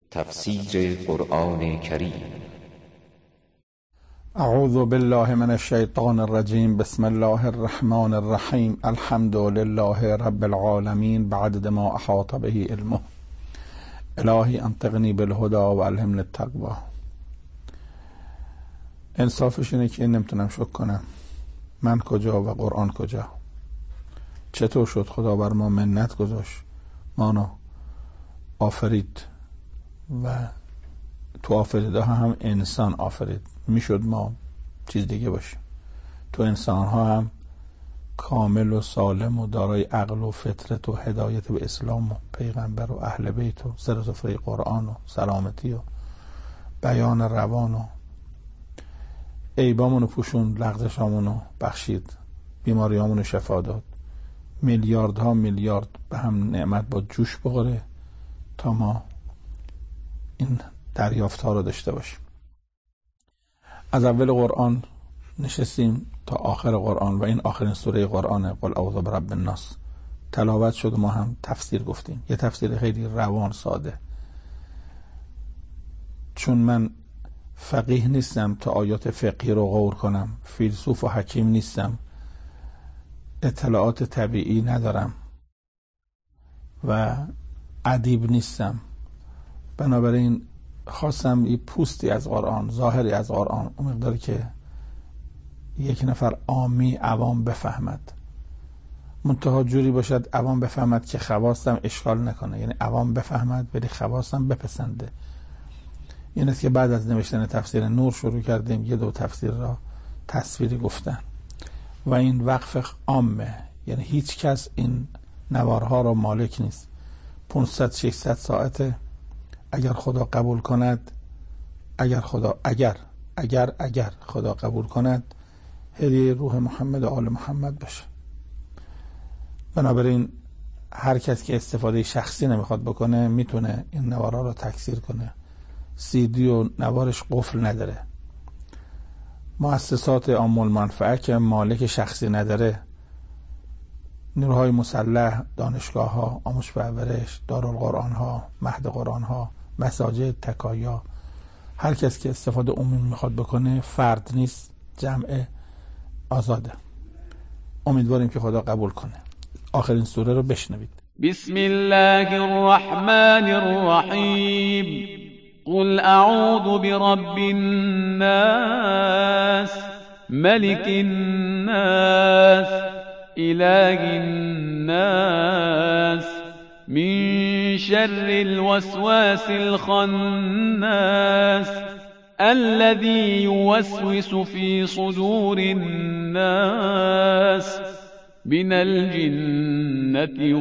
تفسیر قرآن کریم. اعوذ بالله من الشیطان الرجیم. بسم الله الرحمن الرحیم. الحمد لله رب العالمین بعدد ما احاط به علمه. الهی انطقنی بالهدى و الهمنی التقوی. انصافش اینه که نمیتونم شکر کنم من کجا و قرآن کجا. چطور شد خدا بر ما منت گذاشت، مانو آفرید و تو آفریده هم انسان آفرید. میشد ما چیز دیگه باشیم. تو انسان ها هم کامل و سالم و دارای عقل و فطرت و هدایت به اسلام و پیغمبر و اهل بیت و سر و سفره قرآن و سلامتی و بیان روان و عیبامونو پوشوند، لغزشامونو بخشید، بیماریامونو شفا داد. میلیاردها میلیارد به هم نعمت با جوش بخوره تا ما این دریافت ها رو داشته باشیم. از اول قرآن نشستیم تا آخر قرآن و این آخرین سوره قرآن، قل اعوذ برب الناس، تلاوت شد و ما هم تفسیر گفتیم. یه تفسیر خیلی روان ساده، چون من فقیه نیستم تا آیات فقهی رو غور کنم، فیلسوف و حکیم نیستم، اطلاعات طبیعی ندارم و ادیب نیستم. بنابراین خواستم یه پوستی از قرآن، ظاهری از قرآن، اون مقداری که یک نفر عامی عوام بفهمد، منتها جوری باشد عوام بفهمد که خواستم اشغال نکنه، یعنی عوام بفهمد ولی خواستم بپسنده. این است که بعد از نوشتن تفسیر نور شروع کردیم یه دو تفسیر را تصویری گفتن و این وقف عامه، یعنی هیچ کس این نوارها را مالک نیست. 500-600 ساعته. اگر خدا قبول کند، اگر خدا قبول کند، هدیه روح محمد و آل محمد باشه. بنابراین هر کس که استفاده شخصی نمیخواد بکنه میتونه این نوارها رو تکثیر کنه. CD و نوارش قفل نداره. مؤسسات عام المنفعه که مالک شخصی نداره، نیروهای مسلح، دانشگاه ها، آموزش و پرورش، دارالقرآن ها، مهد قرآن ها، مساجد، تکایا، هر کس که استفاده عمومی میخواد بکنه، فرد نیست، جمع آزاده. امیدواریم که خدا قبول کنه. آخرین سوره رو بشنوید. بسم الله الرحمن الرحیم. قل اعوذ برب الناس ملك الناس اله الناس من شر الوسواس الخناس الذي يوسوس في صدور الناس من الجنة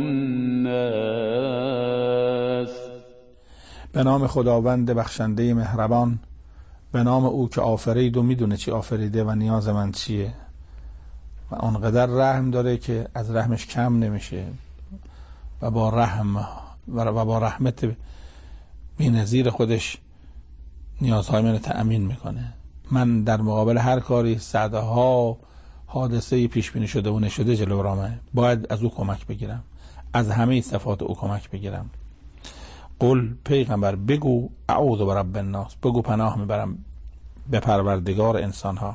والناس. به نام خداوند بخشنده مهربان، به نام او که آفرید و میدونه چی آفریده و نیاز من چیه و اونقدر رحم داره که از رحمش کم نمیشه و با رحمت بی‌نظیر خودش نیازهای من تأمین میکنه. من در مقابل هر کاری صدها حادثه پیش بینی شده و نشده جلو رامه، باید از او کمک بگیرم، از همه صفات او کمک بگیرم. قل، پیغمبر بگو، اعوذ برب الناس، بگو پناه میبرم به پروردگار انسان ها.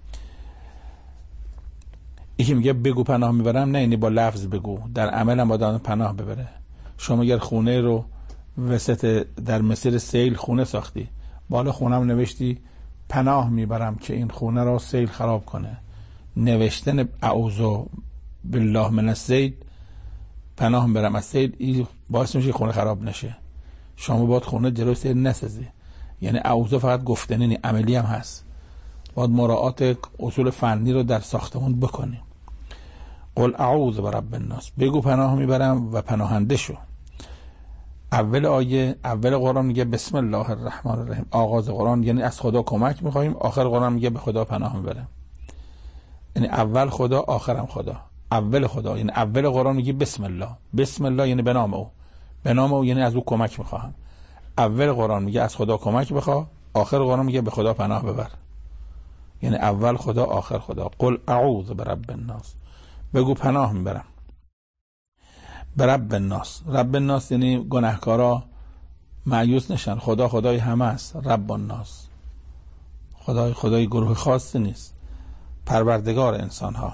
یکی میگه بگو پناه میبرم، نه، اینی با لفظ بگو، در عمل هم باید پناه ببره. شما اگر خونه رو وسط در مسیر سیل خونه ساختی، بالا خونم نوشتی پناه میبرم که این خونه رو سیل خراب کنه، نوشتن اعوذ بالله من السیل، پناه میبرم از سیل، این باعث میشه خونه خراب نشه. شما باید خونه جلوی سیل نسازی. یعنی اعوذ فقط گفتنی نی، عملی هم هست. باید مراعات اصول فنی رو در ساختمون بکنیم. قل اعوذ برب الناس، بگو پناه میبرم و پناهنده شو. اول آیه، اول قرآن میگه بسم الله الرحمن الرحیم، آغاز قرآن، یعنی از خدا کمک میخوایم. آخر قرآن میگه به خدا پناه میبرم، یعنی اول خدا آخرم خدا. اول خدا یعنی اول قرآن میگه بسم الله، بسم الله یعنی به نام او، به نام او یعنی از او کمک میخواهم. اول قرآن میگه از خدا کمک بخوا، آخر قرآن میگه به خدا پناه ببر، یعنی اول خدا آخر خدا. قل اعوذ برب الناس، بگو پناه میبرم به رب الناس. رب الناس یعنی گناهکارا مایوس نشن. خدا خدای همه است، رب الناس. خدای گروه خاصی نیست، پروردگار انسان ها،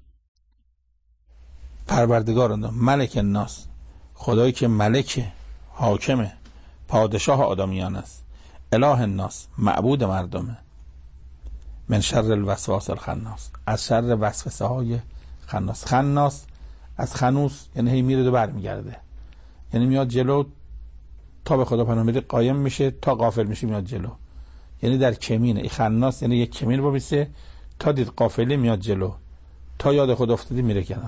پروردگار ملک الناس، خدایی که ملک، حاکمه، پادشاه آدمیان است. اله الناس، معبود مردمه. من شر الوسواس الخناس، از شر وسوسه های خناس. خناس از خنوس یعنی هی میره و برمیگرده، یعنی میاد جلو تا به خدا پناه میره، قایم میشه تا غافل میشه میاد جلو، یعنی در کمینه. این خناس یعنی یک کمین رو بیسته، تا دید قافلی میاد جلو، تا یاد خود افتادی میره کنار.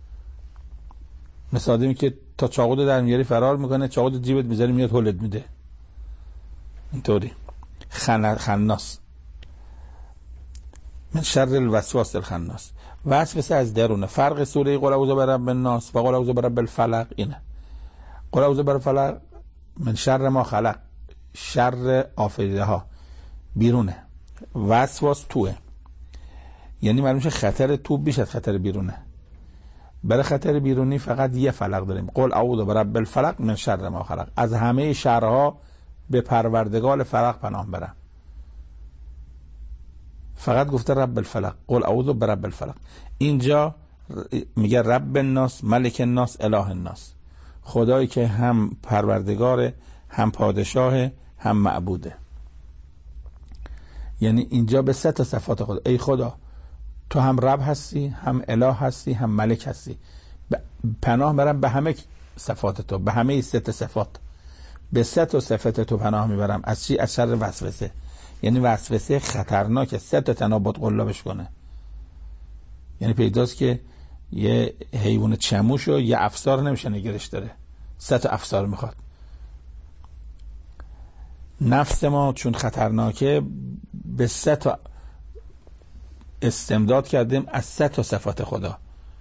مثل آدمی که تا چاقو در میاری فرار میکنه، چاقو جیبت میذاری میاد هولت میده. اینطوری خناس. من شر الوسواس الخناس. وسوسه از درونه. فرق سوره قل اعوذ برب الناس و قل اعوذ برب الفلق اینه. قل اعوذ برب الفلق من شر ما خلق، شر آفریده ها بیرونه. وسواس توه، یعنی معلومه خطر تو بیش از خطر بیرونه. برای خطر بیرونی فقط یه فلق داریم، قل اعوذ برب الفلق من شر ما خلق. از همه شرها به پروردگار فلق پناه برم. فقط گفته رب الفلق، قل اعوذ برب الفلق. اینجا میگه رب الناس، ملک الناس، اله الناس، خدایی که هم پروردگاره، هم پادشاه، هم معبوده. یعنی اینجا به 3 صفات خدا. ای خدا تو هم رب هستی، هم اله هستی، هم ملک هستی. پناه برم به همه صفات تو، به همه 3 صفات. به 3 صفات تو پناه میبرم. از چی؟ از شر وسوسه. یعنی وسوسه خطرناکه، 3 تنابط قلابش کنه. یعنی پیداست که یه حیوان چموشو یه افسار نمیشه نگرش داره، 3 افسار میخواد. نفس ما چون خطرناکه به 3 استمداد کردیم از 3 صفات خدا.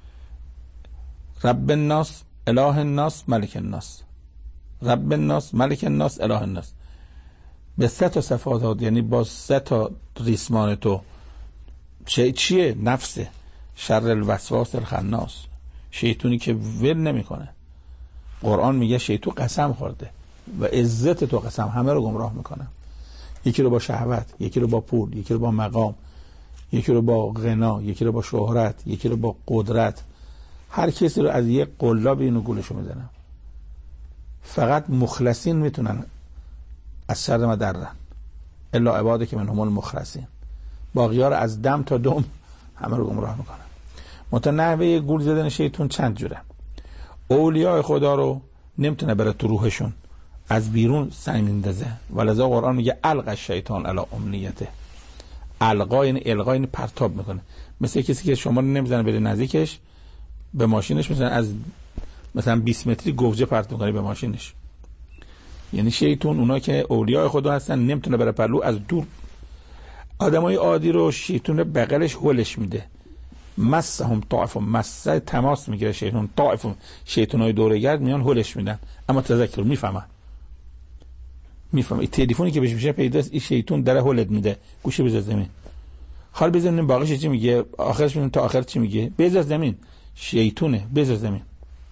رب الناس، اله الناس، ملک الناس. رب الناس، ملک الناس، اله الناس. به 3 صفات، یعنی با 3 ریسمان تو. چیه؟ نفسه. شر الوسواس الخناس، شیطونی که ول نمیکنه. قرآن میگه شیطون قسم خورده و عزت تو قسم، همه رو گمراه میکنه. یکی رو با شهوت، یکی رو با پول، یکی رو با مقام، یکی رو با غنا، یکی رو با شهرت، یکی رو با قدرت. هر کسی رو از یک قلاب اینو گولشو میزنه. فقط مخلصین میتونن از شر ما درن، الا عباده که منهم المخلصین. باقی‌ها رو از دم تا دم همه رو گمراه میکنن. نحوه گول زدن شیطون چند جوره. اولیاء خدا رو نمیتونه بره تو روحشون، از بیرون سعی میندازه. ولذا قرآن میگه القى الشیطان علی امنیته. القا یعنی القا، یعنی پرتاب میکنه. مثل کسی که شما رو نمیزنه بره نزدیکش، به ماشینش مثلا 20 متری گوجه پرت میکنه به ماشینش. یعنی شیطون، اونا که اولیاء خدا هستن، نمیتونه بره پلو، از دور. آدمای عادی رو شیطون بغلش هولش میده. مسهم طائف، مسه تماس میگیره شیطون، طائف شیطانای دوره‌گرد میان هولش میدن. اما تذکر میفهمه این تلفنی که بهش میشه پیداست این شیطون داره هولت میده، گوشه بذار زمین. حال بزنین باقیش چی میگه، آخرش ببینیم تا آخر چی میگه. بذار زمین، شیطونه، بذار زمین.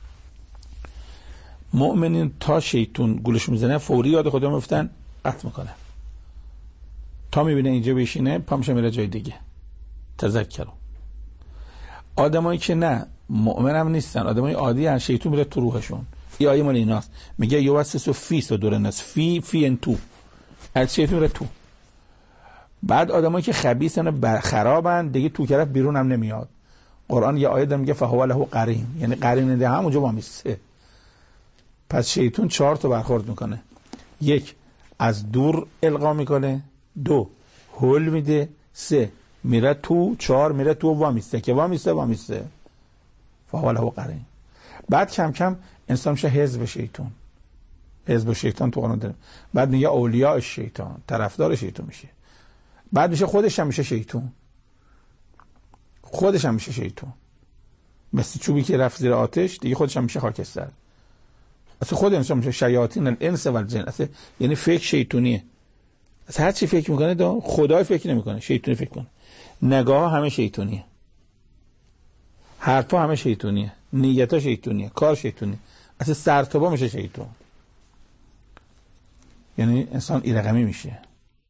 مؤمنین تا شیطون گولش میزنه فوری یاد خدا میفتن، قطع میکنه. تا میبینه اینجا بشینه پامشه میره جای دیگه. تذکروا. آدمایی که نه مؤمن هم نیستن، آدمای عادی هستن، شیطون میره تو روحشون. این آیه مال ایناست، میگه یوسوس فی صدور الناس، فی ان تو، از شیطون میره تو. بعد آدمایی که خبیثن خرابن دیگه تو طرف بیرون هم نمیاد. قرآن یه آیه داره میگه فهو له قرین، یعنی قرین ده همونجا وامیسته. پس شیطون 4 تا برخورد میکنه. 1 از دور القا میکنه، 2 هول میده، 3 میره تو، 4 میره تو وامیسته که وامیسته فهو له قرین. بعد کم کم انسان میشه حزب شیطان. حزب شیطان تو قرآن داره. بعد میگه اولیاء شیطان، طرفدار شیطان میشه. بعد میشه خودش هم میشه شیطان. مثل چوبی که رفت زیر آتش دیگه خودش هم میشه خاکستر. اصلا خود انسان میشه شیاطین الانس و الجن. اصلا یعنی فکر شیطونیه. اصلا هر چی فکر میکنه خدای فکر نمیکنه، شیطانی فکر کنه. نگاه همه شیطونیه، حرفا همه شیطونیه، نیت‌ها شیطونیه، کار شیطونیه. اصلا سرتوبا میشه شیطان. یعنی انسان این رقمی میشه.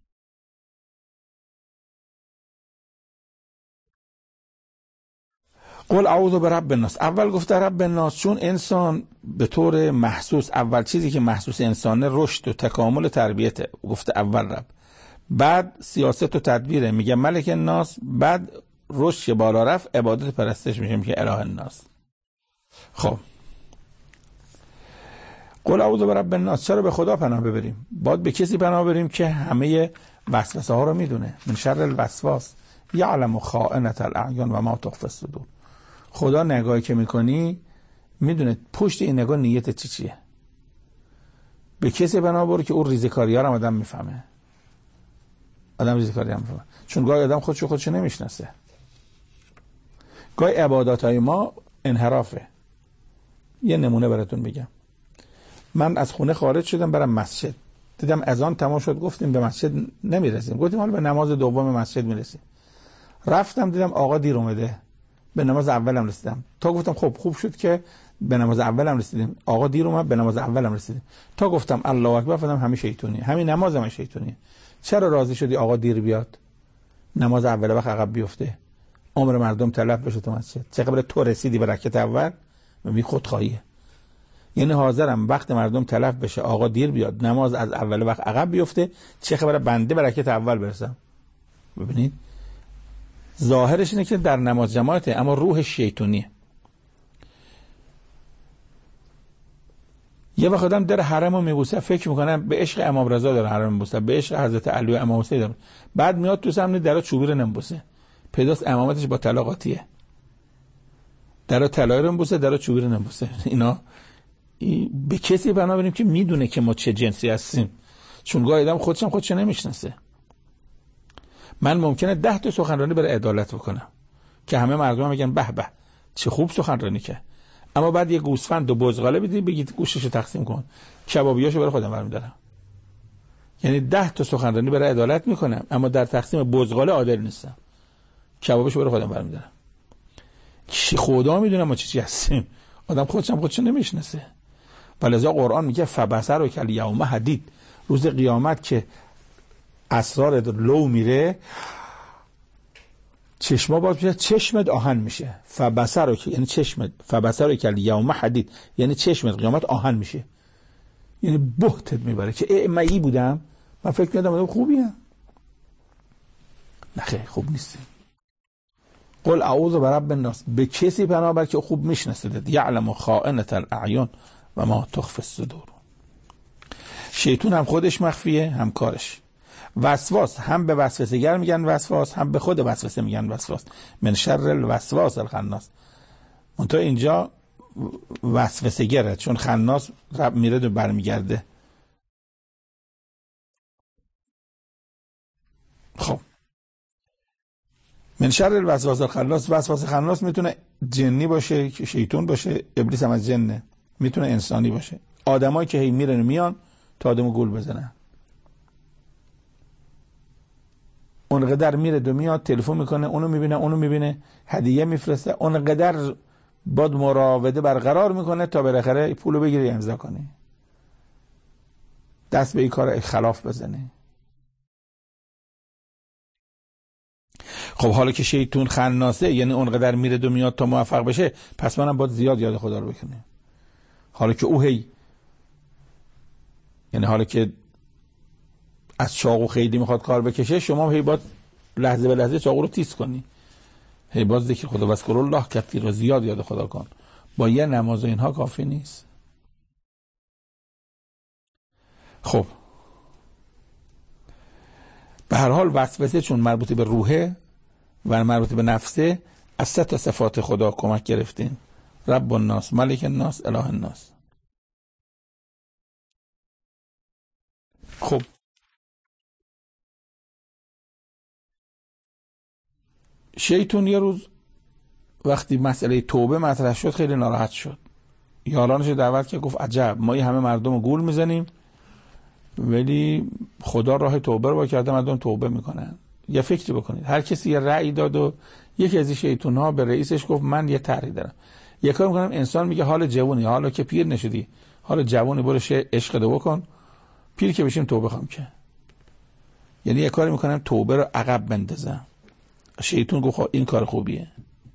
قل اعوذ برب الناس. اول گفته رب الناس چون انسان به طور محسوس اول چیزی که محسوس انسانه رشد و تکامل تربیته، گفته اول رب، بعد سیاست و تدبیره میگه ملک الناس، بعد رشد بالا رفت عبادت پرستش میگه اله الناس. خب قل اعوذ برب الناس، چرا به خدا پناه ببریم؟ باید به کسی پناه ببریم که همه وسوسه ها رو میدونه. من شر الوسواس یعلم خائنة الاعین و ما تخفی الصدور. خدا نگاهی که میکنی میدونه پشت این نگاه نیت چیه. به کسی پناه ببر که اون ریزکاری ها رو آدم میفهمه. آدم ریزکاری هم میفهمه، چون گاهی آدم خودشو نمیشناسه. گاهی عبادات های ما انحرافه. یه نمونه براتون بگم. من از خونه خارج شدم برم مسجد، دیدم اذان تمام شد، گفتیم به مسجد نمیرسیم، گفتیم حالا به نماز دوم مسجد میرسیم. رفتم دیدم آقا دیر اومده، به نماز اولم رسیدم. تا گفتم خب خوب شد که به نماز اولم رسیدیم، آقا دیر اومد به نماز اولم رسیدیم. تا گفتم الله اکبر فهمیدم همین شیطونیه، همین نمازم شیطونیه. چرا راضی شدی آقا دیر بیاد، نماز اول وقت عقب بیفته، عمر مردم تلف بشه تو مسجد؟ چه قبل تو رسیدی به رکعت اول؟ ببین خودخواهیه. یعنی حاضرم وقت مردم تلف بشه آقا دیر بیاد، نماز از اول وقت عقب بیفته، چه خبره بنده به رکعت اول برسم. ببینید ظاهرش اینه که در نماز جماعته، اما روح شیطونیه. یه وقت آدم در حرمو میبوسه فکر میکنه به عشق امام رضا در حرم میبوسه، به عشق حضرت علی و امام حسین داره. بعد میاد تو سامنے درا چوبی رو نمیبوسه، پیداست امامتش با طلاقاتیه، درا طلایی رو میبوسه، درا چوبی رو نمیبوسه. اینا به کسی پناه بریم که میدونه که ما چه جنسی هستیم، چون گاهی آدم خودش نمیشناسه. من ممکنه 10 تا سخنرانی برای عدالت بکنم که همه مردم میگن به به چه خوب سخنرانی که، اما بعد یه گوسفند و بزغاله بدی بگید گوشتشو تقسیم کن، کبابیاشو برای خودم برمی‌دارم. یعنی 10 تا سخنرانی برای عدالت میکنم، اما در تقسیم بزغاله عادل نیستم، کبابشو برای خودم برمی‌دارم. خدا میدونه ما چی هستیم. آدم خودش نمیشناسه. ولذا قرآن میگه فبصر کل یوم حدید، روز قیامت که اسرار لو میره، چشما باز میشه، چشمت آهن میشه. فبصر یعنی چشمت، فبصر کل یوم حدید یعنی چشمت قیامت آهن میشه، یعنی بهتت میبره که من ای بودم، من فکر می‌کردم آدم خوبیم. نه خیلی خوب نیستیم. قل اعوذ برب الناس، به کسی پناه بر که خوب میشناسه، یعلم خائنة الاعین و ما تخفی الصدور. شیطان هم خودش مخفیه هم کارش. وسواس هم به وسوسه‌گر میگن وسواس، هم به خود وسوسه میگن وسواس. من شر الوسواس الخناس. منتها اینجا وسوسه‌گره، چون خناس رب میره و برمیگرده. خب من شر الوسواس الخناس، وسواس خناس میتونه جنی باشه که شیطان باشه، ابلیس هم از جنه، میتونه انسانی باشه. آدمایی که هی میرن میان تا آدمو گول بزنن، اونقدر میره و میاد، تلفن میکنه، اونو میبینه، هدیه میفرسته، اونقدر باد مراوده برقرار میکنه تا بالاخره پولو بگیری امضا کنی، دست به این کار خلاف بزنی. خب حالا که شیطان خناسه، یعنی اونقدر میره و میاد تا موفق بشه، پس منم باید زیاد یاد خدا رو بکنیم. حالا که او یعنی حالا که از چاقو خیلی میخواد کار بکشه، شما هی باید لحظه به لحظه چاقو رو تیز کنی، هی باید ذکر خدا و اذکر الله کثیر، زیاد یاد خدا کن. با یه نماز و اینها کافی نیست. خب به هر حال وسوسه چون مربوط به روحه و مربوط به نفسه، از 3 تا صفات خدا کمک گرفتیم: رب الناس، ملک الناس، اله الناس. خب شیطان یه روز وقتی مسئله توبه مطرح شد خیلی ناراحت شد، یارانش دعوت که گفت عجب، ما این همه مردم رو گول میزنیم ولی خدا راه توبه رو با کرده، مردم توبه میکنن. یه فکری بکنید، هر کسی یه رأی داد و یکی از این شیطان ها به رئیسش گفت من یه طرحی دارم، یه کار میکنم. انسان میگه حال جوونی، حالا که پیر نشدی، حال جوونی برو عشق دو بکن، پیر که بشیم توبه خواهم که، یعنی یه کاری میکنم توبه رو عقب بندازم. شیطان گفت این کار خوبیه،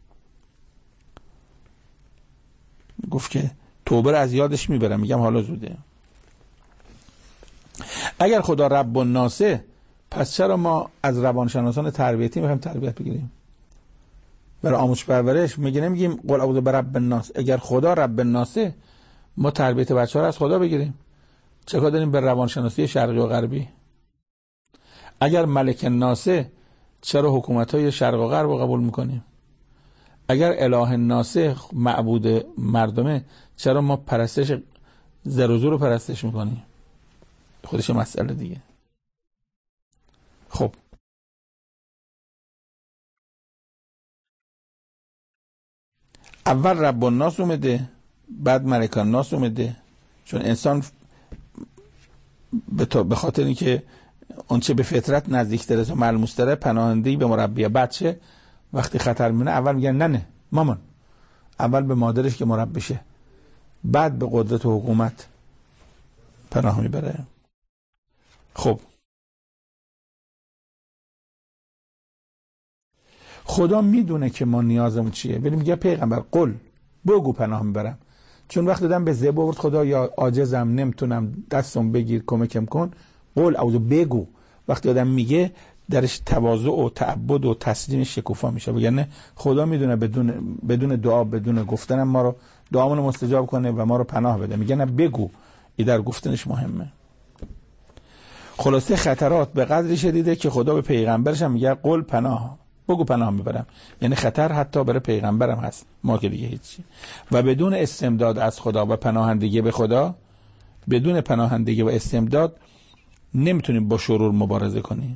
گفت که توبه رو از یادش میبرم. میگم حالا زوده. اگر خدا رب الناسه، پس چرا ما از روانشناسان تربیتی میخوایم تربیت بگیریم؟ برای آموزش پرورش میگیم قل اعوذ برب الناس. اگر خدا رب الناسه، ما تربیت بچه‌ها رو از خدا بگیریم. چه کار داریم به روانشناسی شرقی و غربی؟ اگر ملک الناسه، چرا حکومت‌های شرق و غرب رو قبول میکنیم؟ اگر اله الناسه، معبود مردمه، چرا ما پرستش زر و زور رو پرستش میکنیم؟ خودش مسئله دیگه. خب اول رب الناس اومده، بعد ملک الناس اومده، چون انسان به خاطر اینکه اون چه به فطرت نزدیک‌تره و ملموس‌تره پناهنده‌ای به مربی بچه وقتی خطر میونه اول میگن نه مامان، اول به مادرش که مربی شه، بعد به قدرت و حکومت پناه میبره. خب خدا میدونه که ما نیازمون چیه، ولی میگه پیغمبر قل بگو پناه میبرم. چون وقت دادم به زبور خدا یا عاجزم نمیتونم دستم بگیر کمکم کن، قل اعوذ بگو. وقتی آدم میگه درش تواضع و تعبد و تسلیم شکوفا میشه. بگن خدا میدونه بدون دعا بدون گفتنم ما رو دعامون رو مستجاب کنه و ما رو پناه بده. میگه نه بگو، این در گفتنش مهمه. خلاصه خطرات به قدری شدیده که خدا به پیغمبرش هم میگه قل پناه، بگو پناه میبرم. یعنی خطر حتی برای پیغمبرم هست، ما که دیگه هیچی. و بدون استمداد از خدا و پناهندگی به خدا، بدون پناهندگی و استمداد نمیتونیم با شرور مبارزه کنیم.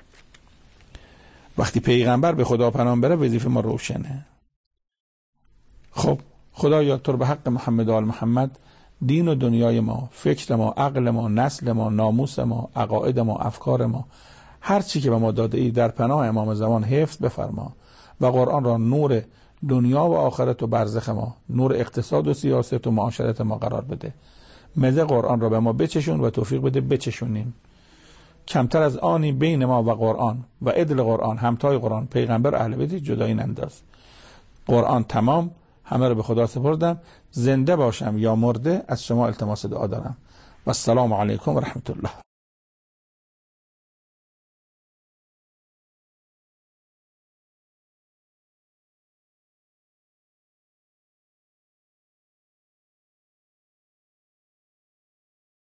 وقتی پیغمبر به خدا پناه بره وظیفه ما روشنه. خب خدایا تو رو به حق محمد و آل محمد دین و دنیای ما، فکر ما، عقل ما، نسل ما، ناموس ما، عقاید ما، افکار ما، هر چی که به ما داده ای در پناه امام زمان حفظ بفرما و قرآن را نور دنیا و آخرت و برزخ ما، نور اقتصاد و سیاست و معاشرت ما قرار بده. مزه قرآن را به ما بچشون و توفیق بده بچشونیم. کمتر از آنی بین ما و قرآن و عدل قرآن، همتای قرآن، پیغمبر، اهل بیت جدایی ننداز. قرآن تمام، همه رو به خدا سپردم. زنده باشم یا مرده از شما التماس دعا دارم. و السلام علیکم و رحمت الله.